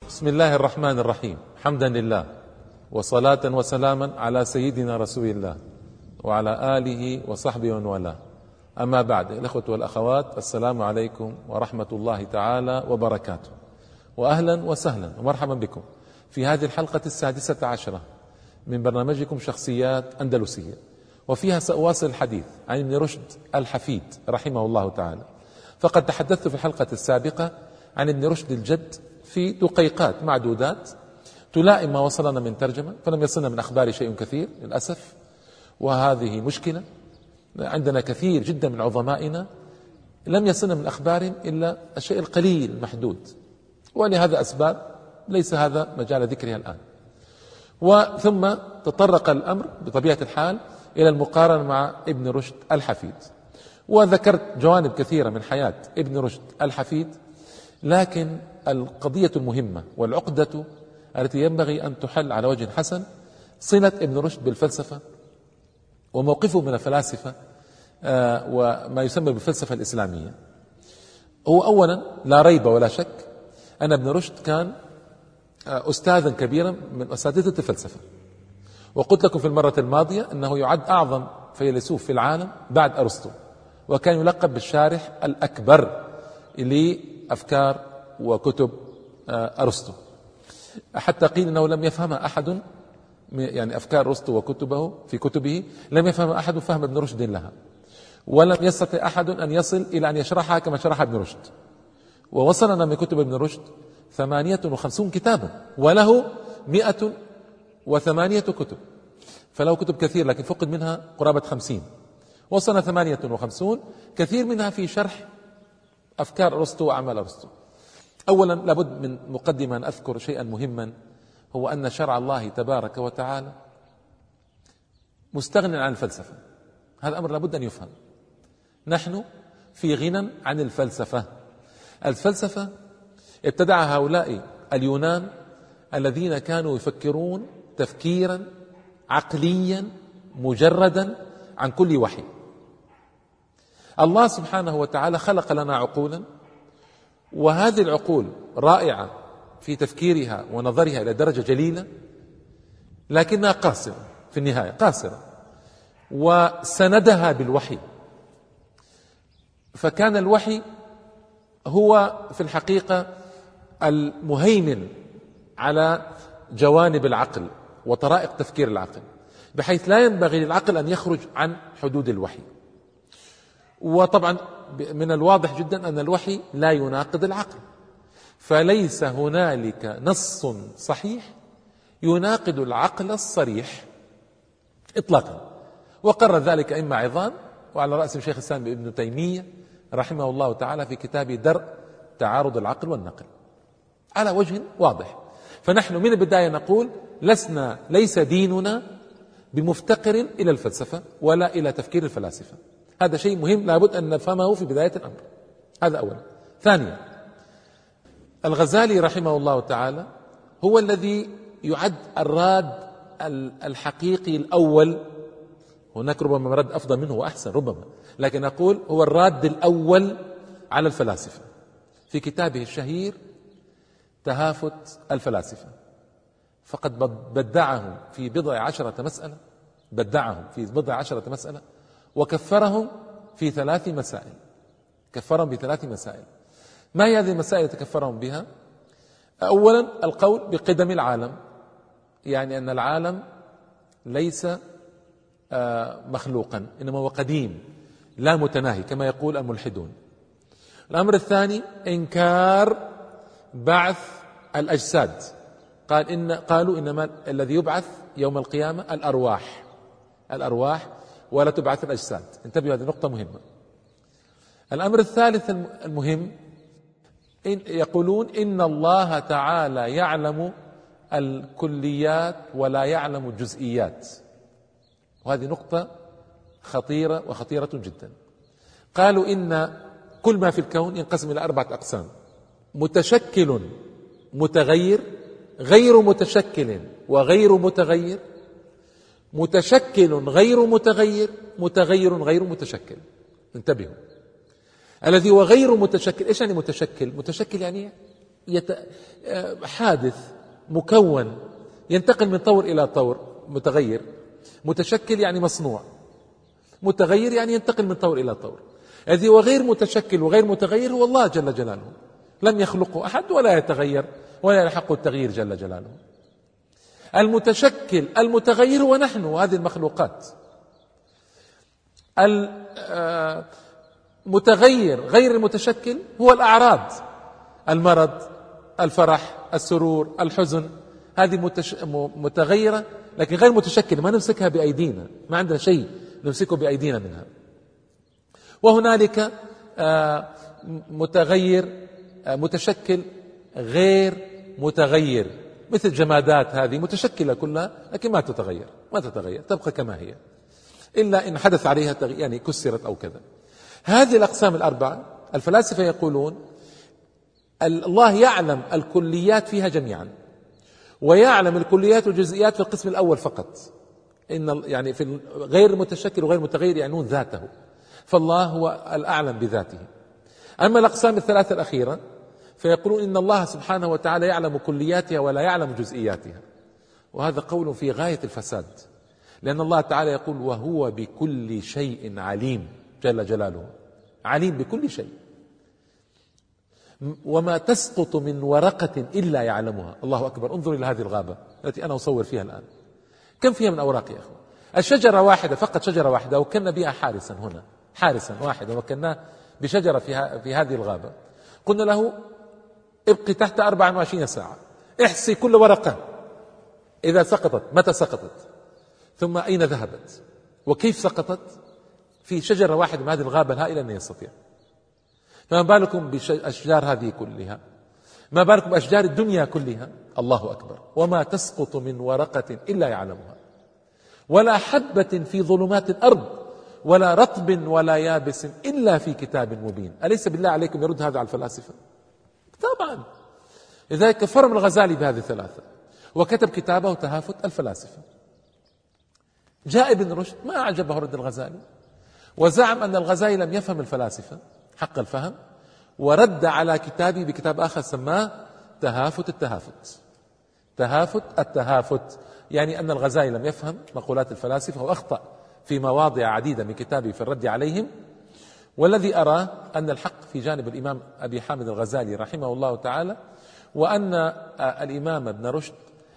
بسم الله الرحمن الرحيم. حمدا لله وصلاة وسلاما على سيدنا رسول الله وعلى آله وصحبه ومن والاه. أما بعد، الأخوة والأخوات، السلام عليكم ورحمة الله تعالى وبركاته، وأهلا وسهلا ومرحبا بكم في هذه الحلقة 16 من برنامجكم شخصيات أندلسية، وفيها سأواصل الحديث عن ابن رشد الحفيد رحمه الله تعالى. فقد تحدثت في الحلقة السابقة عن ابن رشد الجد في دقيقات معدودات تلائم ما وصلنا من ترجمة، فلم يصلنا من أخبار شيء كثير للأسف، وهذه مشكلة. عندنا كثير جدا من عظمائنا لم يصلنا من أخبارهم إلا الشيء القليل المحدود، ولهذا أسباب ليس هذا مجال ذكرها الآن. وثم تطرق الأمر بطبيعة الحال إلى المقارنة مع ابن رشد الحفيد، وذكرت جوانب كثيرة من حياة ابن رشد الحفيد، لكن القضية المهمة والعقدة التي ينبغي أن تحل على وجه حسن صلة ابن رشد بالفلسفة وموقفه من الفلاسفة وما يسمى بالفلسفة الإسلامية. هو أولا لا ريب ولا شك أن ابن رشد كان أستاذا كبيرا من أساتذة الفلسفة، وقلت لكم في المرة الماضية أنه يعد أعظم فيلسوف في العالم بعد أرسطو، وكان يلقب بالشارح الأكبر لأفكار وكتب أرسطو، حتى قيل أنه لم يفهمها أحد، يعني أفكار أرسطو وكتبه في كتبه لم يفهم أحد فهم ابن رشد لها، ولم يستطع أحد أن يصل إلى أن يشرحها كما شرح ابن رشد. ووصلنا من كتب ابن رشد 58 كتابا، وله 108 كتب، فله كتب كثير لكن فقد منها قرابة 50. وصلنا 58 كثير منها في شرح أفكار أرسطو وأعمال أرسطو. أولا لابد من مقدمة أن أذكر شيئا مهما، هو أن شرع الله تبارك وتعالى مستغن عن الفلسفة. هذا أمر لابد أن يفهم. نحن في غنى عن الفلسفة. الفلسفة ابتدعها هؤلاء اليونان الذين كانوا يفكرون تفكيرا عقليا مجردا عن كل وحي. الله سبحانه وتعالى خلق لنا عقولا، وهذه العقول رائعة في تفكيرها ونظرها إلى درجة جليلة، لكنها قاصرة في النهاية، قاصرة، وسندها بالوحي. فكان الوحي هو في الحقيقة المهيمن على جوانب العقل وطرائق تفكير العقل، بحيث لا ينبغي للعقل أن يخرج عن حدود الوحي. وطبعا من الواضح جدا أن الوحي لا يناقض العقل، فليس هنالك نص صحيح يناقض العقل الصريح إطلاقا. وقرر ذلك أئمة عظام، وعلى رأسهم شيخ الإسلام ابن تيمية رحمه الله تعالى في كتابه درء تعارض العقل والنقل على وجه واضح. فنحن من البداية نقول ليس ديننا بمفتقر إلى الفلسفة ولا إلى تفكير الفلاسفة. هذا شيء مهم لابد أن نفهمه في بداية الأمر. هذا أولا. ثانيا، الغزالي رحمه الله تعالى هو الذي يعد الراد الحقيقي الأول. هناك ربما مرد أفضل منه وأحسن ربما، لكن أقول هو الراد الأول على الفلاسفة في كتابه الشهير تهافت الفلاسفة. فقد بدعهم في بضع عشرة مسألة، وكفرهم في 3 مسائل. كفرهم ب3 مسائل. ما هي هذه المسائل التي كفرهم بها؟ أولا القول بقدم العالم، يعني أن العالم ليس مخلوقا، إنما هو قديم لا متناهي كما يقول الملحدون. الأمر الثاني إنكار بعث الأجساد، قالوا إنما الذي يبعث يوم القيامة الأرواح ولا تبعث الأجساد. انتبهوا، هذه نقطة مهمة. الأمر الثالث المهم، يقولون إن الله تعالى يعلم الكليات ولا يعلم الجزئيات، وهذه نقطة خطيرة جدا. قالوا إن كل ما في الكون ينقسم إلى 4 أقسام: متشكل متغير، غير متشكل وغير متغير، متشكل غير متغير، متغير غير متشكل. انتبهوا، الذي هو غير متشكل. ايش يعني متشكل؟ متشكل يعني حادث مكون ينتقل من طور إلى طور، متغير. متشكل يعني مصنوع، متغير يعني ينتقل من طور إلى طور. الذي هو غير متشكل وغير متغير هو الله جل جلاله، لم يخلقه أحد ولا يتغير ولا يلحق التغيير جل جلاله. المتشكل المتغير هو نحن وهذه المخلوقات. المتغير غير المتشكل هو الأعراض، المرض، الفرح، السرور، الحزن، هذه متغيرة لكن غير متشكلة، ما نمسكها بأيدينا، ما عندنا شيء نمسكه بأيدينا منها. وهنالك متغير متشكل غير متغير، مثل جمادات هذه متشكلة كلها لكن ما تتغير تبقى كما هي، إلا إن حدث عليها تغيير يعني كسرت أو كذا. هذه الأقسام الأربعة الفلاسفة يقولون الله يعلم الكليات فيها جميعا، ويعلم الكليات والجزئيات في القسم الأول فقط. إن يعني في غير المتشكل وغير متغير يعنون ذاته، فالله هو الأعلم بذاته. أما الأقسام الثلاثة الأخيرة فيقولون إن الله سبحانه وتعالى يعلم كلياتها ولا يعلم جزئياتها، وهذا قول في غاية الفساد، لأن الله تعالى يقول وهو بكل شيء عليم جل جلاله، عليم بكل شيء. وما تسقط من ورقة إلا يعلمها. الله أكبر، انظر إلى هذه الغابة التي أنا أصور فيها الآن، كم فيها من أوراق يا أخوة؟ الشجرة واحدة فقط، شجرة واحدة وكنا بها حارسا هنا، حارسا واحدا وكناه بشجرة في هذه الغابة، قلنا له ابقي تحت 24 ساعة، احصي كل ورقة إذا سقطت متى سقطت، ثم أين ذهبت وكيف سقطت، في شجرة واحدة من هذه الغابة الهائلة أن يستطيع. فما بالكم بأشجار هذه كلها، ما بالكم بأشجار الدنيا كلها. الله أكبر. وما تسقط من ورقة إلا يعلمها، ولا حبة في ظلمات الأرض ولا رطب ولا يابس إلا في كتاب مبين. أليس بالله عليكم يرد هذا على الفلاسفة؟ طبعا. لذلك كفرهم الغزالي بهذه الثلاثة وكتب كتابه تهافت الفلاسفة. جاء ابن رشد ما أعجبه رد الغزالي، وزعم أن الغزالي لم يفهم الفلاسفة حق الفهم، ورد على كتابه بكتاب آخر سماه تهافت التهافت. تهافت التهافت يعني أن الغزالي لم يفهم مقولات الفلاسفة وأخطأ في مواضع عديدة من كتابه في الرد عليهم. والذي أراه أن الحق في جانب الإمام أبي حامد الغزالي رحمه الله تعالى، وأن الإمام ابن رشد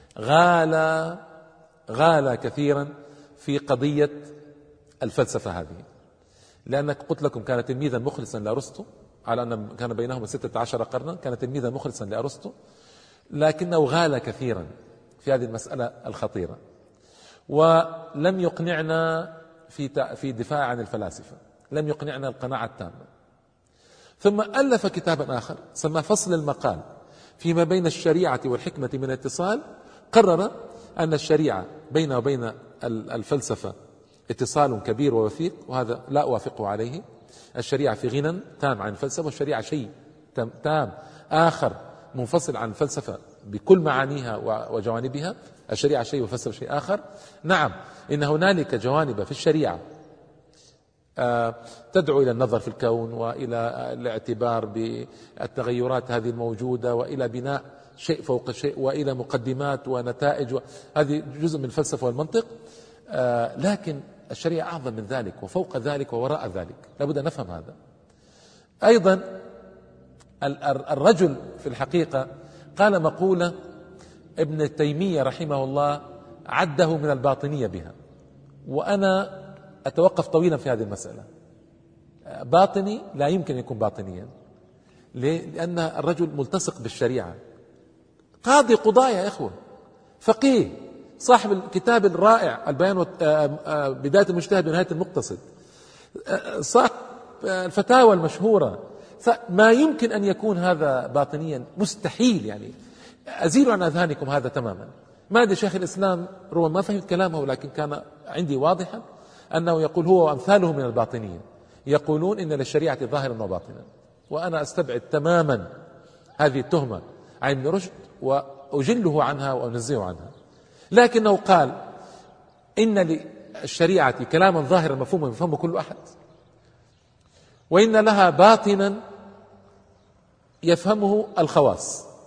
غال كثيرا في قضية الفلسفة هذه، لأنك قلت لكم كان تلميذا مخلصا لأرسطو، على أن كان بينهما 16 قرنا، كان تلميذا مخلصا لأرسطو، لكنه غال كثيرا في هذه المسألة الخطيرة، ولم يقنعنا في دفاع عن الفلاسفة، لم يقنعنا القناعة التامة. ثم ألف كتابا آخر سماه فصل المقال فيما بين الشريعة والحكمة من اتصال. قرر أن الشريعة بينه وبين الفلسفة اتصال كبير ووثيق، وهذا لا أوافقه عليه. الشريعة في غنى تام عن الفلسفة، والشريعة شيء تام آخر منفصل عن الفلسفة بكل معانيها وجوانبها. الشريعة شيء والفلسفة شيء آخر. نعم، إن هنالك جوانب في الشريعة تدعو إلى النظر في الكون وإلى الاعتبار بالتغيرات هذه الموجودة وإلى بناء شيء فوق شيء وإلى مقدمات ونتائج، هذه جزء من الفلسفة والمنطق. لكن الشريعة أعظم من ذلك وفوق ذلك ووراء ذلك، لابد أن نفهم هذا. أيضا الرجل في الحقيقة قال مقولة ابن تيمية رحمه الله عده من الباطنية بها، وأنا أتوقف طويلا في هذه المسألة. باطني لا يمكن أن يكون باطنيا، لأن الرجل ملتصق بالشريعة، قاضي قضايا يا إخوة، فقيه، صاحب الكتاب الرائع البيان بداية المجتهد ونهاية المقتصد، صاحب الفتاوى المشهورة، فما يمكن أن يكون هذا باطنيا، مستحيل. يعني أزيل عن أذهانكم هذا تماما. ما أدري شيخ الإسلام ربما ما فهمت كلامه، لكن كان عندي واضحا أنه يقول هو وأمثاله من الباطنيين يقولون إن للشريعة ظاهرا وباطنا، وأنا أستبعد تماما هذه التهمة عن ابن رشد وأجله عنها وأنزه عنها. لكنه قال إن للشريعة كلاما ظاهرا مفهوما يفهمه كل أحد، وإن لها باطنا يفهمه الخواص،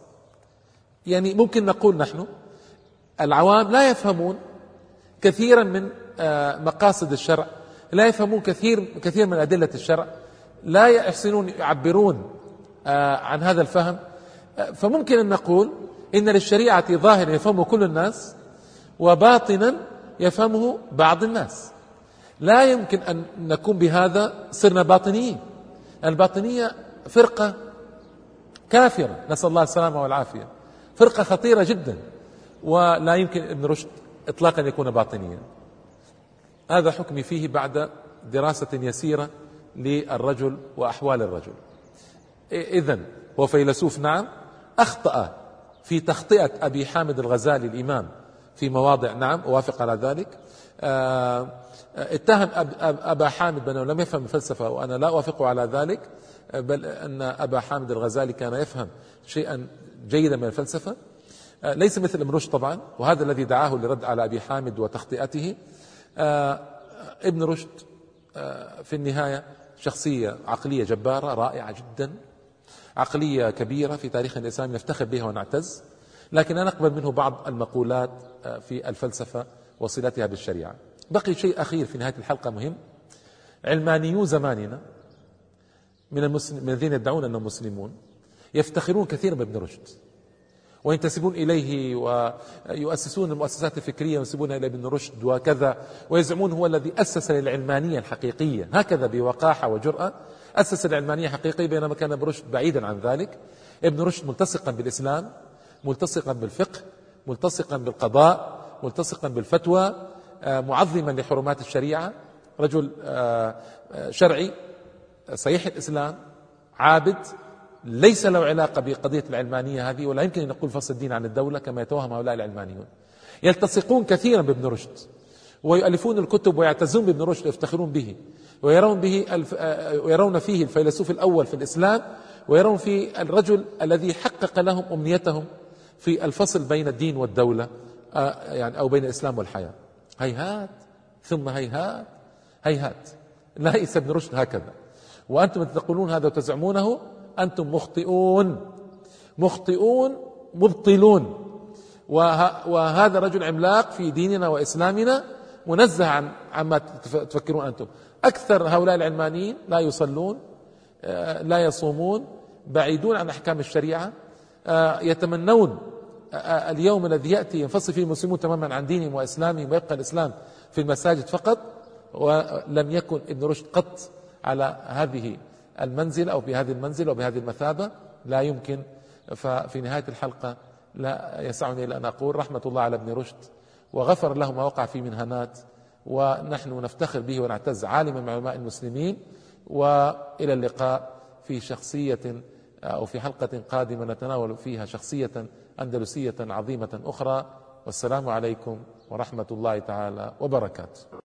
يعني ممكن نقول نحن العوام لا يفهمون كثيرا من مقاصد الشرع، لا يفهمون كثير من أدلة الشرع، لا يحسنون يعبرون عن هذا الفهم. فممكن أن نقول إن للشريعة ظاهرا يفهمه كل الناس وباطنا يفهمه بعض الناس. لا يمكن أن نكون بهذا صرنا باطنيين. الباطنية فرقة كافرة، نسأل الله السلامة والعافية، فرقة خطيرة جدا، ولا يمكن ابن رشد إطلاقا يكون باطنيا. هذا حكمي فيه بعد دراسة يسيرة للرجل وأحوال الرجل. إذن هو فيلسوف نعم، أخطأ في تخطئة أبي حامد الغزالي الإمام في مواضع، نعم أوافق على ذلك. اتهم أبا حامد بأنه لم يفهم الفلسفة، وأنا لا أوافقه على ذلك، بل أن أبا حامد الغزالي كان يفهم شيئا جيدا من الفلسفة، ليس مثل ابن رشد طبعا، وهذا الذي دعاه لرد على أبي حامد وتخطئته. ابن رشد في النهاية شخصية عقلية جبارة رائعة جدا، عقلية كبيرة في تاريخ الإسلام نفتخر بها ونعتز، لكن أنا أقبل منه بعض المقولات في الفلسفة وصلتها بالشريعة. بقي شيء أخير في نهاية الحلقة مهم. علمانيو زماننا من الذين يدعون أنهم مسلمون يفتخرون كثيرا بابن رشد وينتسبون إليه ويؤسسون المؤسسات الفكرية وينسبون إلى ابن رشد وكذا، ويزعمون هو الذي أسس للعلمانية الحقيقية، هكذا بوقاحة وجرأة أسس العلمانية الحقيقية، بينما كان ابن رشد بعيدا عن ذلك. ابن رشد ملتصقا بالإسلام، ملتصقا بالفقه، ملتصقا بالقضاء، ملتصقا بالفتوى، معظما لحرمات الشريعة، رجل شرعي صحيح الإسلام، عابد، ليس له علاقة بقضية العلمانية هذه، ولا يمكن أن نقول فصل الدين عن الدولة كما يتوهم هؤلاء العلمانيون. يلتصقون كثيرا بابن رشد ويؤلفون الكتب ويعتزون بابن رشد ويفتخرون به، ويرون فيه الفيلسوف الأول في الإسلام، ويرون فيه الرجل الذي حقق لهم أمنيتهم في الفصل بين الدين والدولة، يعني أو بين الإسلام والحياة. هيهات ثم هيهات هيهات، ليس ابن رشد هكذا. وأنتم تقولون هذا وتزعمونه، أنتم مخطئون مبطلون. وهذا رجل عملاق في ديننا وإسلامنا، منزه عما تفكرون أنتم. أكثر هؤلاء العلمانيين لا يصلون، لا يصومون، بعيدون عن أحكام الشريعة، يتمنون اليوم الذي يأتي ينفصل فيه المسلمون تماما عن دينهم وإسلامهم ويبقى الإسلام في المساجد فقط. ولم يكن ابن رشد قط على هذه المنزلة أو بهذه المنزلة أو بهذه المثابة، لا يمكن. ففي نهاية الحلقة لا يسعني إلا أن أقول رحمة الله على ابن رشد، وغفر له ما وقع فيه من هنات، ونحن نفتخر به ونعتز، عالما من علماء المسلمين. وإلى اللقاء في شخصية أو في حلقة قادمة نتناول فيها شخصية أندلسية عظيمة أخرى، والسلام عليكم ورحمة الله تعالى وبركاته.